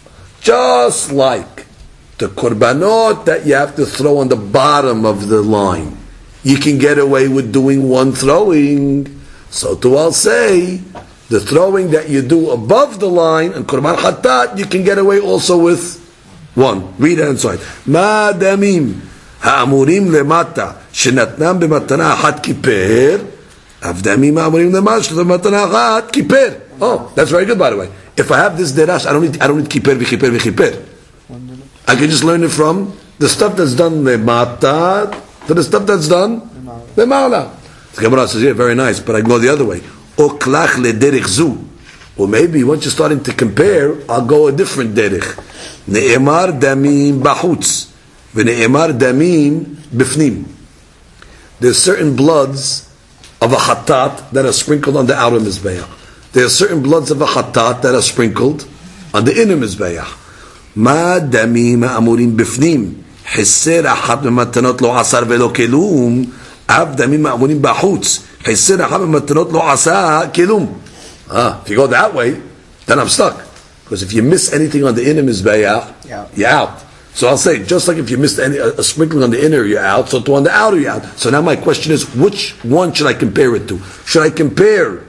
just like the korbanot that you have to throw on the bottom of the line, you can get away with doing one throwing. So too I'll say the throwing that you do above the line and korban hatat, you can get away also with one. Read it inside. Ma damim ha'amurim lemata shenatnam b'matana achat kiper avdamim ha'amurim lemata shenatnam b'matana achat kiper. Oh, that's very good, by the way. If I have this derash, I don't need kiper v'kiper v'kiper. I can just learn it from the stuff that's done lemata to the stuff that's done lemala. The Gemara says, yeah, very nice, but I go the other way. O klach lederich zu. Or maybe once you're starting to compare, I'll go a different derech. Ne'emar damim bachutz, v'ne'emar damim bifnim. There's certain bloods of a hatat that are sprinkled on the outer mizbeach. There are certain bloods of a hatat that are sprinkled on the inner mizbeach. Ma damim amurim bifnim, hisser achat b'matanot lo asar velo kelum, av damim amurim bachutz, hisser achat b'matanot lo asar kelum. If you go that way, then I'm stuck. Because if you miss anything on the inner mizbeach, you're out. So I'll say, just like if you missed a sprinkling on the inner, you're out, so to on the outer, you're out. So now my question is, which one should I compare it to? Should I compare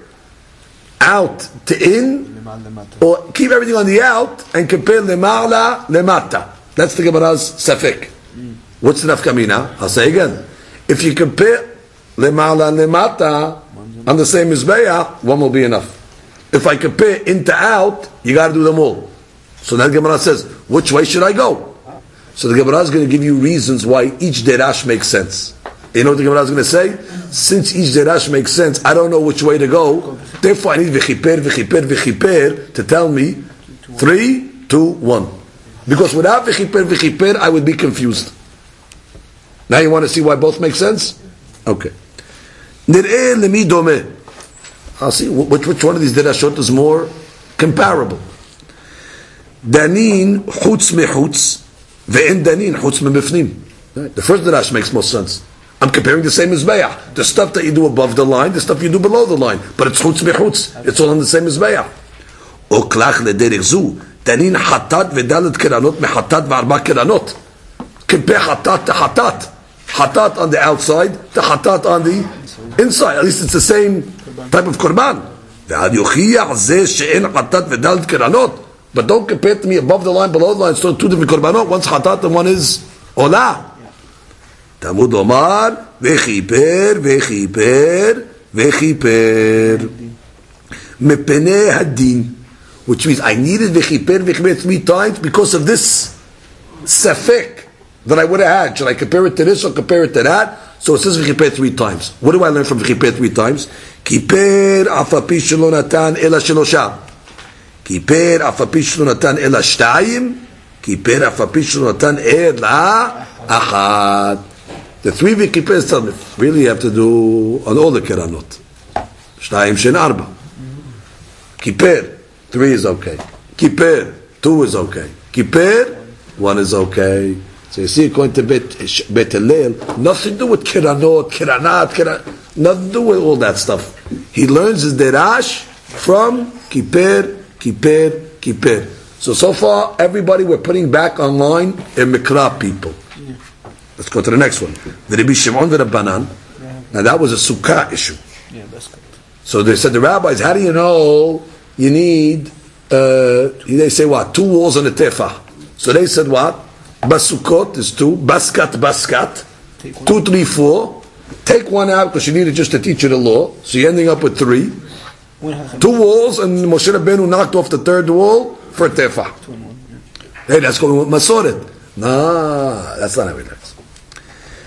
out to in, or keep everything on the out and compare lema'ala lemata? That's the Gemara's safek. What's the nafkamina? I'll say again. If you compare lema'ala lemata on the same mizbeach, one will be enough. If I compare in to out, you got to do them all. So now the Gemara says, which way should I go? So the Gemara is going to give you reasons why each derash makes sense. You know what the Gemara is going to say? Since each derash makes sense, I don't know which way to go. Therefore, I need v'chiper to tell me 3, 2, 1. Because without v'chiper, I would be confused. Now you want to see why both make sense? Okay. Nir'eh lemi domeh. I'll see which one of these derashot is more comparable. Danin chutz mechutz ve'en danin chutz mebifnim. The first derash makes most sense. I'm comparing the same mizbeach. The stuff that you do above the line, the stuff you do below the line. But it's chutz mechutz. It's all on the same mizbeach. O klach lederich zu. Danin hatat ve'dalet keranot mehatat ve'arba keranot. Compare hatat to hatat. Hatat on the outside to hatat on the inside. At least it's the same type of korban. But don't compare to me above the line, below the line. It's still two different korbanot. One's hatat and one is olah. Talmud Omar vechiper mepene hadin, which means I needed vechiper 3 times because of this safek that I would have had. Should I compare it to this or compare it to that? So it says v'chiper 3 times. What do I learn from v'chiper 3 times? Kiper afapi shelo natan ela shelosha. Kiper afapi shelo natan ela shtayim. Kiper afapi shelo natan ela achad. The 3 v'chipers tell me, really you have to do on all the keranot. Shtayim shen arba. Kiper 3 is okay. Kiper 2 is okay. Kiper 1 is okay. So you see, according to Bet Hillel, nothing to do with kiranot, nothing to do with all that stuff. He learns his derash from kiper. So far, everybody we're putting back online in Mikra people. Yeah. Let's go to the next one. The Rabbi Shimon v'Rabbanan. Now that was a sukkah issue. Yeah, that's good. So they said, the rabbis, how do you know you need, they say what? 2 walls and a tefah. So they said what? Basukot is 2, baskat, 2, 3, 4. Take 1 out because you needed just to teach you the law. So you're ending up with 3. 2 walls, and Moshe Rabbeinu knocked off the 3rd wall for a tefah. Hey, that's going with Masoret. Nah, that's not how it works.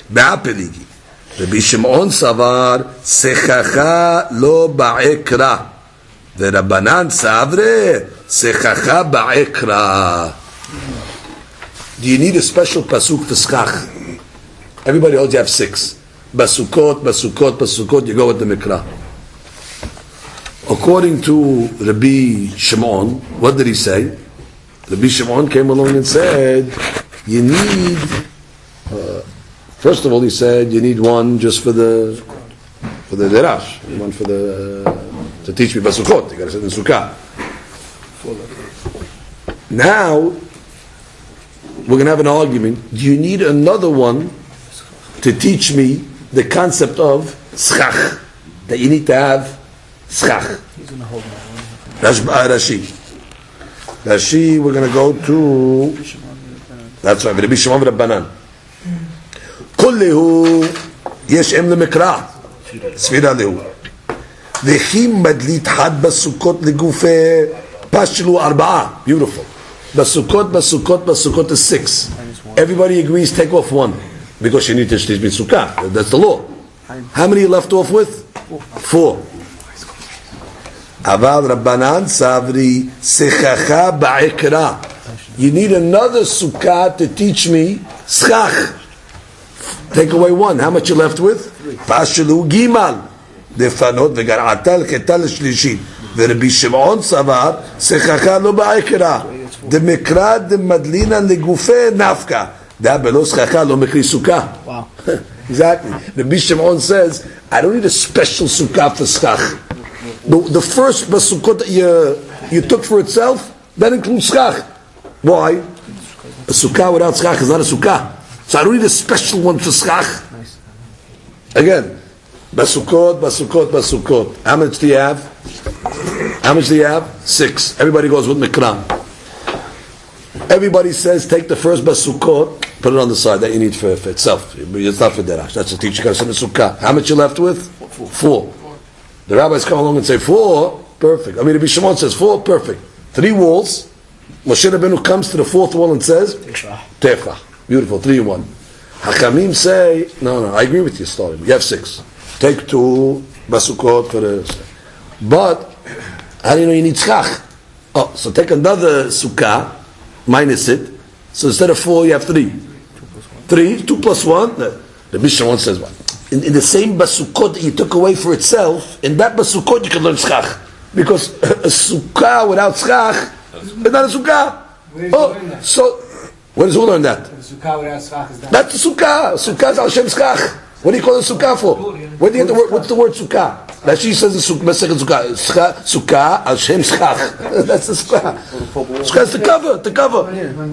Be'apeligi. Rabbi Shimon savar sechacha lo ba'ekra. The Rabbanan savre sechacha ba'ekra. Do you need a special pasuk for schach? Everybody holds you have 6. Basukot, you go with the mikra. According to Rabbi Shimon, what did he say? Rabbi Shimon came along and said, you need, first of all he said, you need one just for the derash, one for to teach me basukot, you got to sit in sukkah. Now, we're going to have an argument. Do you need another one to teach me the concept of schach? That you need to have schach. Rashi, we're going to go to, that's right, Rabbi Shimon Rabbanan. Kullehu yesh em lemikra. Sfira lehu. V'chim madlit had basukot legufe pashlu arba'a. Beautiful. Basukot is 6. Everybody agrees, take off 1. Because you need to teach me sukkah. That's the law. How many you left off with? 4. Aval Rabbanan Savri Sechacha Ba'ikra. You need another sukkah to teach me schach. Take away 1. How much you left with? Pashalu Gimal. Defanot Vegar'atal Ketal Shlishit. Rabbi Shimon Savar Sechacha Lo Ba'ikra. The Mikra the Madlina Legufe Nafka. That below schach lo mekri sukkah. Wow. Exactly. Rabbi Shimon says, I don't need a special sukkah for schach. The first basukot that you took for itself, that includes schach. Why? A sukkah without schach is not a sukkah. So I don't need a special one for schach. Again, basukot. How much do you have? 6. Everybody goes with mikra. Everybody says take the first basukot, put it on the side that you need for itself. It's not for derash. That's the teacher. Got to sukkah. How much you left with? 4. The rabbis come along and say 4, perfect. Rabbi Shimon says 4, perfect. 3 walls. Moshe Rabbeinu comes to the 4th wall and says Tefah. Beautiful. 3 in 1. Hachamim say no. I agree with you. Starting. You have 6. Take 2 basukot for the. But how do you know you need schach? Oh, so take another sukkah. Minus it. So instead of 4, you have 3. 3, 2 plus 1. The Mishnah says 1. In the same basukot that you took away for itself, in that basukot you can learn schach. Because a sukkah without schach is not a sukkah. So where does who learn that? Sukkah without schach is that. That's a sukkah. Sukkah is al shem schach. What do you call a sukkah for? Where do you get the word? What's the word sukkah? Rashi says the sukkah al shem schach. That's the sukkah. Sukkah is the cover.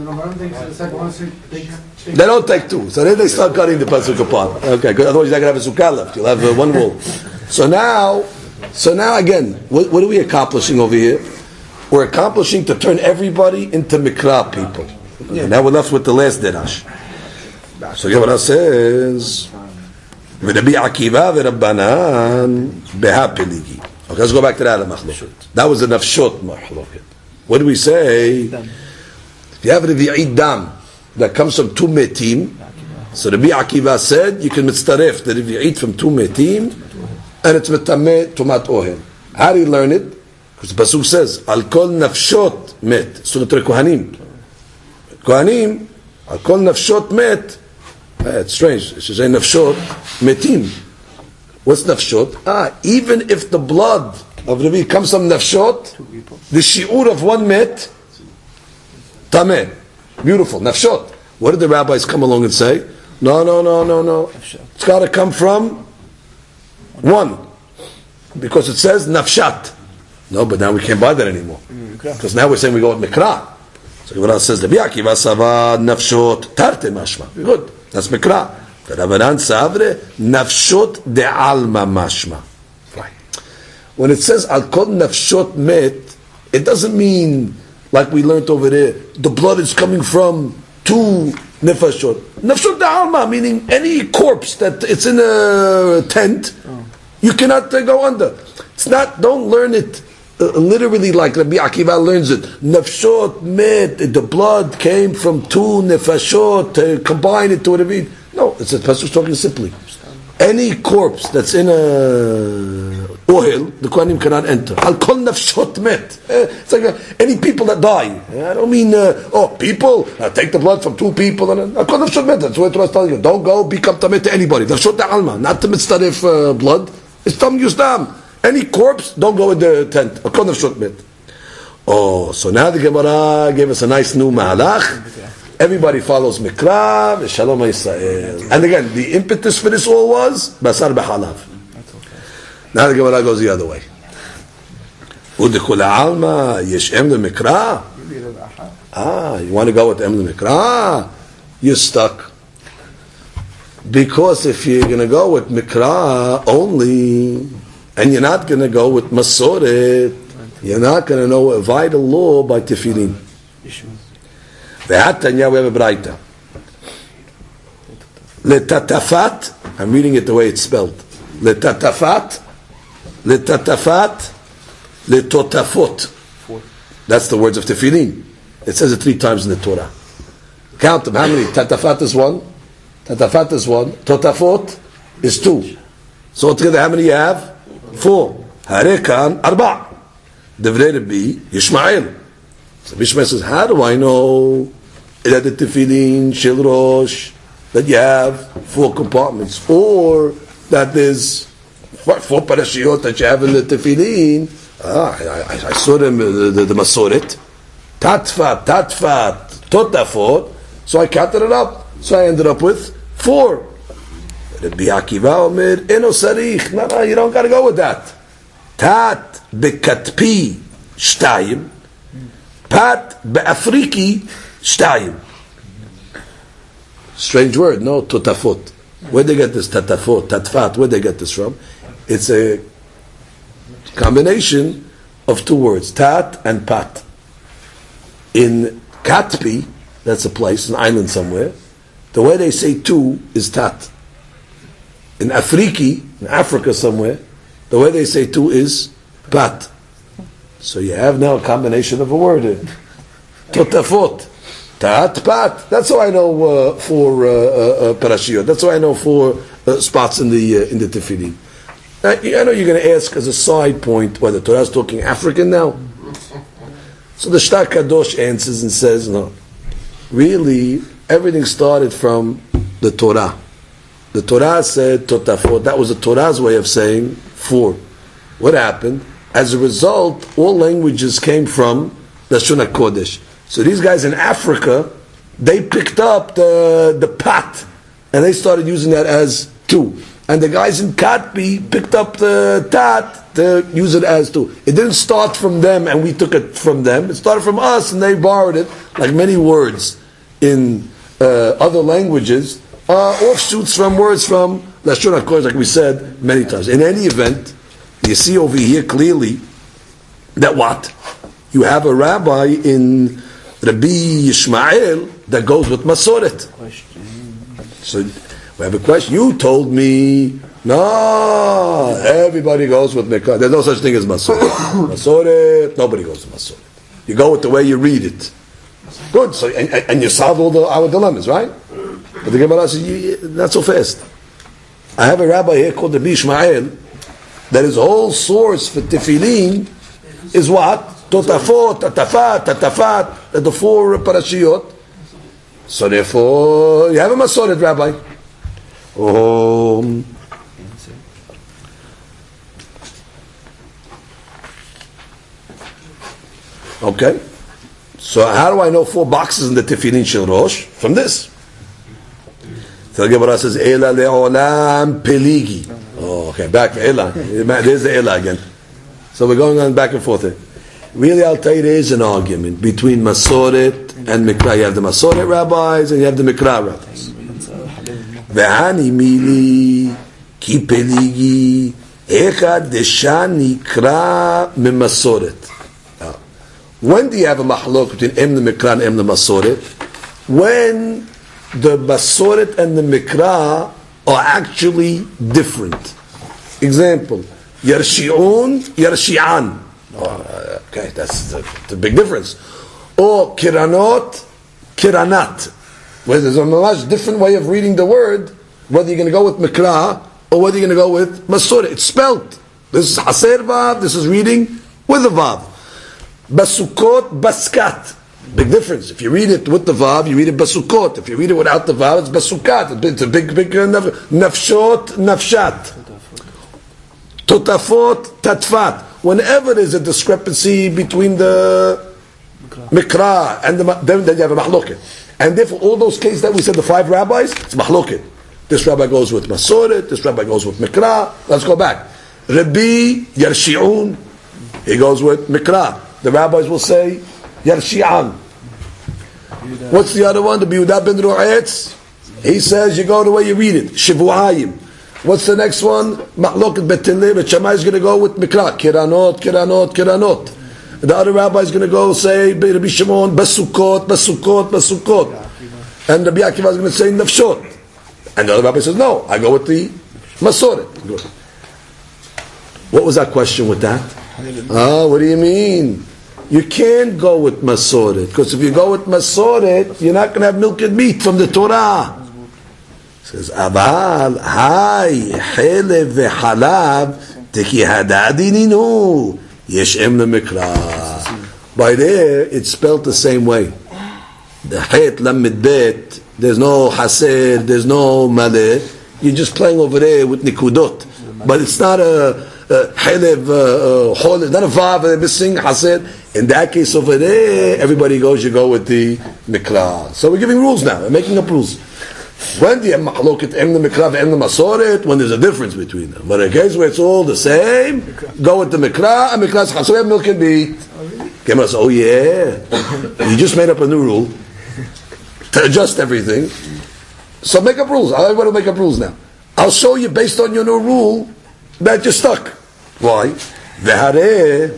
They don't take 2, so then they start cutting the pasuk apart. Okay, good. Otherwise you're not going to have a sukkah left. You'll have 1 wall. So now again, what are we accomplishing over here? We're accomplishing to turn everybody into mikra people. Okay, now we're left with the last derash. So Gemara says, "V'Rabbi Akiva v'Rabbanan behapeligi." Okay, let's go back to that machlokes. That was the nafshot machlokes. What do we say? If you have revi'id dam that comes from 2 metim, so Rabbi Akiva said you can mitzaref the revi'id from 2 metim, and it's metameh tumat ohel. How do you learn it? Because the pasuk says al kol nafshot met. Surah Kohanim. Kohanim al kol nafshot met. It's strange. It should say nafshot metim. What's nafshot? Even if the blood of Rabbi comes from nafshot, the shi'ur of 1 met, tameh. Beautiful. Nafshot. What did the rabbis come along and say? No. It's got to come from 1. Because it says nafshat. No, but now we can't buy that anymore. Because now we're saying we go with mikra. So Gemara says, Rabbi Akiva sava nafshot tarte mashma. Good. That's mikra. The Rabbanan savre nafshot de'alma mashma. Right. When it says al kol nafshot met, it doesn't mean like we learned over there. The blood is coming from 2 nefashot. Nafshot de'alma, meaning any corpse that it's in a tent, you cannot go under. It's not. Don't learn it literally like Rabbi Akiva learns it. Nafshot met, the blood came from 2 nefashot, to combine it to a Rabbi. No, It's a pasuk talking simply. Any corpse that's in a oil, the Kohanim cannot enter. Al kol nafshot met. It's like any people that die. I don't mean people. Take the blood from two people. Al kol nafshot met. That's what I was telling you. Don't go become tameh to anybody. Nafshot alma, not to mitzaref blood. It's tam yusdam. Any corpse, don't go in the tent. Al kol nafshot met. Oh, so now the Gemara gave us a nice new mahalach. Everybody follows Mikra, Shalom Yisrael. And again, the impetus for this all was Basar B'Halav. Now the Gemara goes the other way. Udikul Alma, Yeshem the Mikra. You want to go with Em the Mikra? You're stuck. Because if you're going to go with Mikra only, and you're not going to go with Masoret, you're not going to know a vital law by Tefillin. Ve'atanya, we have a braita. Letatafat, I'm reading it the way it's spelled. Letatafat, letotafot. That's the words of Tefillin. It says it 3 times in the Torah. Count them. How many? Tatafat is 1. Tatafat is 1. Totafot is 2. So altogether, how many you have? 4. Harekan, Arba. Devrei Rabbi Yishmael. So Bishmael says, how do I know that the Tefillin Shel Rosh, that you have 4 compartments, or that there's 4 parashiyot that you have in the Tefillin? I saw them, the Masoret, Tatfat, Totafot, so I counted it up. So I ended up with 4. Rabbi Akiva Omer, Eno Sarich. No, you don't got to go with that. Tat Bekatpi Shtayim, Pat be'afriki shtayim. Strange word, no? Totafot. Where'd they get this? Tatafot, tatfat. Where'd they get this from? It's a combination of 2 words, tat and pat. In Katpi, that's a place, an island somewhere, the way they say 2 is tat. In Afriki, in Africa somewhere, the way they say 2 is pat. So you have now a combination of a word here. Totafot. Tat, pat. That's how I know 4 parashiyot. That's how I know 4 spots in the Tefillin. I know you're going to ask as a side point whether the Torah is talking African now. So the Shtar Kadosh answers and says, no. Really, everything started from the Torah. The Torah said Totafot. That was the Torah's way of saying 4. What happened? As a result, all languages came from Lashon HaKodesh. So these guys in Africa, they picked up the pat, and they started using that as 2. And the guys in Katpi picked up the tat to use it as 2. It didn't start from them, and we took it from them. It started from us, and they borrowed it, like many words in other languages, offshoots from words from Lashon HaKodesh, like we said many times. In any event, you see over here clearly that what? You have a rabbi in Rabbi Yishmael that goes with Masoret. So we have a question. You told me, no, everybody goes with Mekah. There's no such thing as Masoret. Masoret, nobody goes with Masoret. You go with the way you read it. Good. So and you solve all our dilemmas, right? But the Gemara says, not so fast. I have a rabbi here called Rabbi Yishmael that his whole source for Tefillin is what? Totafot, Tatafat, the 4 parashiyot. So therefore, you have a Masoret rabbi. Okay. So how do I know 4 boxes in the Tefillin Shel Rosh? From this. So the Gemara says, Ela le'olam peligi. Oh, okay, back to Ela. There's the Ela again. So we're going on back and forth here. Really, I'll tell you, there is an argument between Masoret and Mikra. You have the Masoret rabbis and you have the Mikra rabbis. Ve'ani mili ki peligi echad deshan nikra min Masoret. When do you have a mahlok between Em the Mikra and Em the Masoret? When the Masoret and the Mikra are actually different. Example, Yarshi'un, Yarshi'an. Okay, that's the big difference. Or Kiranot, Kiranat. Where there's a much different way of reading the word, whether you're going to go with Mikra or whether you're going to go with Masorah. It's spelt. This is Haser Vav, this is reading with the Vav. Basukot, Baskat. Big difference. If you read it with the Vav, you read it Basukot. If you read it without the Vav, it's Basukat. It's a big Nafshot, Nafshat. Totafot, Tatfat. Whenever there's a discrepancy between the Mikra and then you have a Mahloket. And therefore, all those cases that we said, the 5 rabbis, it's Mahloket. This rabbi goes with Masoret, this rabbi goes with Mikra. Let's go back. Rabbi Yarshi'un, he goes with Mikra. The rabbis will say Yarshi'an. What's the other one? The Yehuda ben Ru'etz. He says you go the way you read it. Shivu'ayim. What's the next one? Ma'loket betinle. But Shammai is going to go with Mikra. Kiranot, Kiranot, Kiranot. The other rabbi is going to go say Rabbi Shimon Basukot, Basukot, Basukot. And Rabbi Akiva is going to say Nafshot. And the other rabbi says no. I go with the Masoret. What was that question with that? What do you mean? You can't go with Masoret, because if you go with Masoret, you're not going to have milk and meat from the Torah. It says, Aval, Hai, Chelev ve'Halav, Teki hadadininu, Yesh emna mikra. By there, it's spelled the same way. The Het, Lamed Bet, there's no Haser, there's no Maleh. You're just playing over there with Nikudot. But it's not a Chelev, Chol, it's not a Vav, they're missing Haser. In that case over there, everybody goes, you go with the Mikra. So we're giving rules now, we're making up rules. When do you have Mahloket Em the Mikra and the Masoret? When there's a difference between them. But in a case where it's all the same, go with the Mikra, and Mikra's Chal. So we have milk and meat. Gemara says, oh yeah, you just made up a new rule to adjust everything. So make up rules. Everybody will make up rules now. I'll show you based on your new rule that you're stuck. Why? V'hareh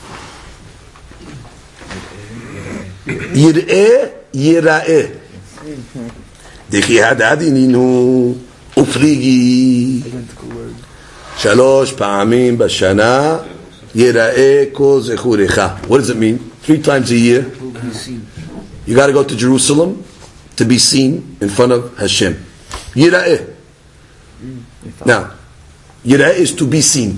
Yir'eh Yira'eh Deki hadadininu ufrigi Shalosh pa'amim b'shana Yira'eh kol zechurecha. What does it mean? 3 times a year you got to go to Jerusalem to be seen in front of Hashem. Yira'eh. Now, Yira'eh is to be seen.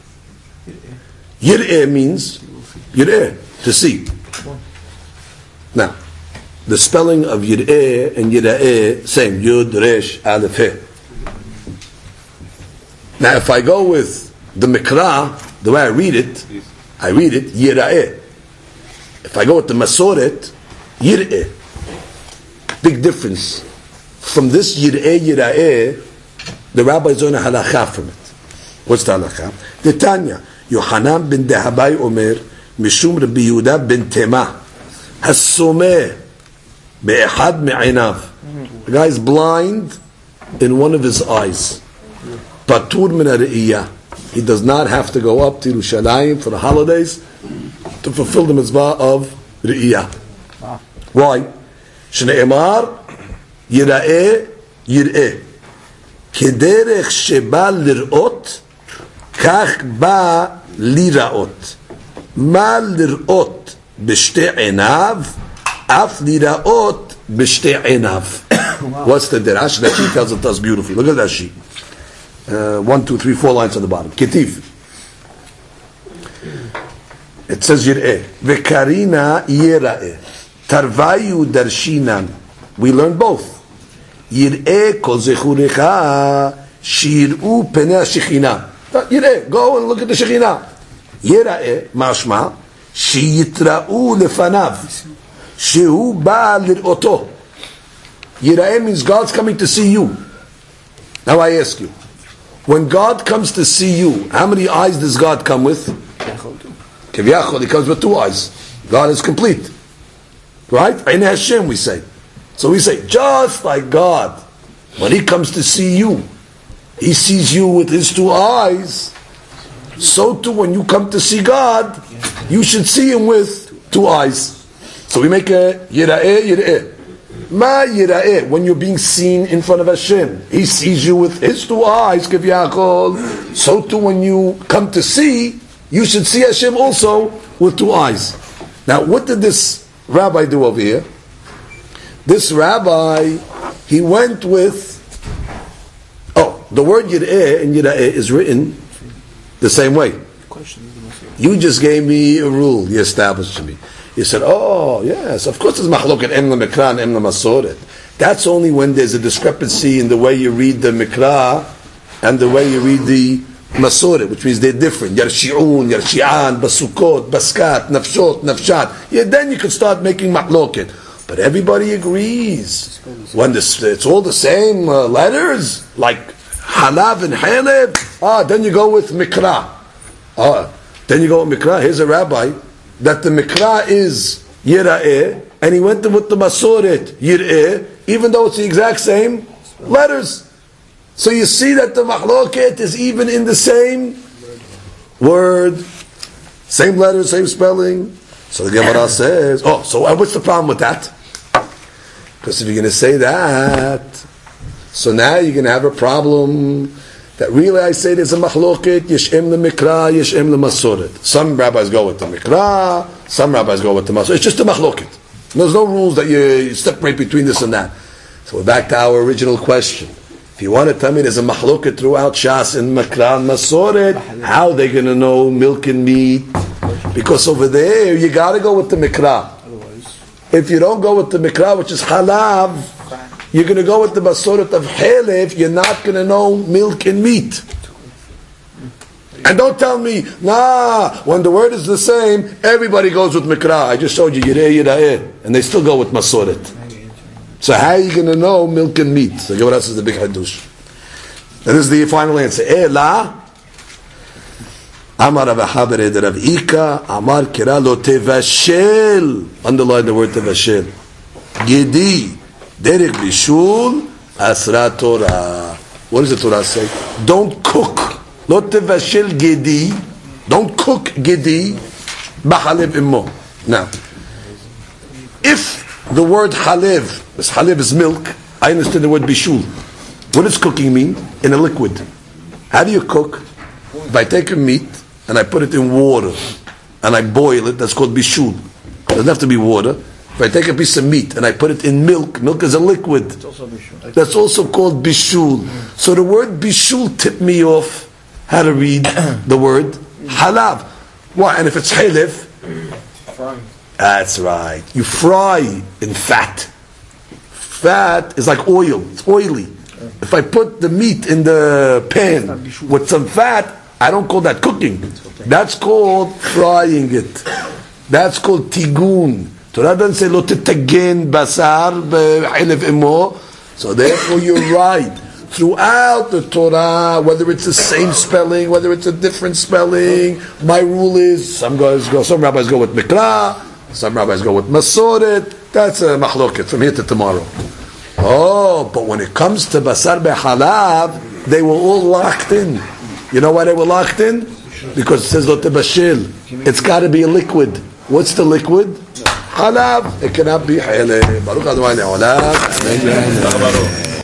Yir'eh means Yir'eh, to see. Now, the spelling of Yir'eh and Yira'eh, same. Yud, Resh, Aleph, He. Now, if I go with the Mikra, the way I read it, Yira'eh. If I go with the Masoret, Yir'eh. Big difference. From this Yir'eh, the rabbis learn a halakha from it. What's the halakha? The Tanya, Yohanan ben Dehabai Omer, Mishum Rabbi Yehuda ben Tema, Hasomeh be'ehad me'inav. The guy is blind in one of his eyes. Patur min ha're'iyah. He does not have to go up to Yerushalayim for the holidays to fulfill the mitzvah of re'iyah. Why? Shne'emar Yira'eh Yir'eh. Kederech sheba lir'ot kach ba lira'ot. Ma lir'ot b'shte einav af lira'ot b'shte einav. What's the derash? That she tells it us beautifully. Look at that sheet. 1, 2, 3, 4 lines on the bottom. Ketiv. It says Yir'eh. Vekarina Yira'eh. Tarvayu darshinan. We learn both. Yir'eh kol zechurecha shir'u penei shechina. Yir'eh, go and look at the shechina. Yira'eh, mashma, shiyitra'u lefanav. Shehu ba lir'oto. Yira'eh means God's coming to see you. Now I ask you, when God comes to see you, how many eyes does God come with? Kivyachol, he comes with 2 eyes. God is complete. Right? Ein Hashem, we say. So we say, just like God, when he comes to see you, he sees you with his 2 eyes. So too, when you come to see God, you should see him with 2 eyes. So we make a Yira'eh, Yira'eh. Ma Yira'eh, when you're being seen in front of Hashem, he sees you with his 2 eyes, Kivyachol. So too, when you come to see, you should see Hashem also with 2 eyes. Now, what did this rabbi do over here? This rabbi, he went with the word yir'eh and yira'eh is written the same way. You just gave me a rule, you established to me. You said, oh, yes, of course there's mahloket em la-mikra and em la-masoret. That's only when there's a discrepancy in the way you read the mikra and the way you read the masoret, which means they're different. Yarshi'un, yarshi'an, basukot, baskat, nafshot, nafshat. Yeah, then you could start making mahloket. But everybody agrees. When it's all the same letters, like halav and halib, then you go with mikra. Then you go with mikra. Here's a rabbi that the mikra is yira'eh, and he went with the masoret yir'eh, even though it's the exact same letters. So you see that the mahloket is even in the same word, same letters, same spelling. So the Gemara says, so what's the problem with that? Because if you're going to say that, so now you're going to have a problem that really I say there's a mahloket, yishem the mikra, yishem the masoret. Some rabbis go with the mikra, some rabbis go with the masoret. It's just a mahloket. There's no rules that you separate between this and that. So we're back to our original question. If you want to tell me there's a mahloket throughout Shas and Makra and Masoret, how are they going to know milk and meat? Because over there, you got to go with the Mikra. If you don't go with the Mikra, which is halav, you're going to go with the Masoret of Halif, you're not going to know milk and meat. And don't tell me, when the word is the same, everybody goes with Mikra. I just showed you Yireh, Yireh, and they still go with Masoret. So how are you going to know milk and meat? So what else is the big hadush? And this is the final answer. Ela Amar Rav Habere de Rav Ika Amar Kira lo tevashel. Underline the word tevashel. Gedi derek bishul asra Torah. What does the Torah say? Don't cook. Lo tevashel gedi. Don't cook gedi b'chalev immo. Now, if the word halev, this halev is milk, I understand the word bishul. What does cooking mean? In a liquid. How do you cook? If I take a meat and I put it in water and I boil it, that's called bishul. It doesn't have to be water. If I take a piece of meat and I put it in milk, milk is a liquid. That's also called bishul. So the word bishul tipped me off how to read the word halav. Why? And if it's halev, that's right. You fry in fat. Fat is like oil. It's oily. If I put the meat in the pan with some fat, I don't call that cooking. That's called frying it. That's called tigun. Torah doesn't say lo titagen basar b'halev imo. So therefore you're right. Throughout the Torah, whether it's the same spelling, whether it's a different spelling, my rule is some rabbis go with mikra, some rabbis go with masoret. That's a mahloket from here to tomorrow. But when it comes to basar behalav, they were all locked in. You know why they were locked in? Because it says lo tebashil. It's got to be a liquid. What's the liquid? Halav. It cannot be halal. Baruch Adonai Le'olam.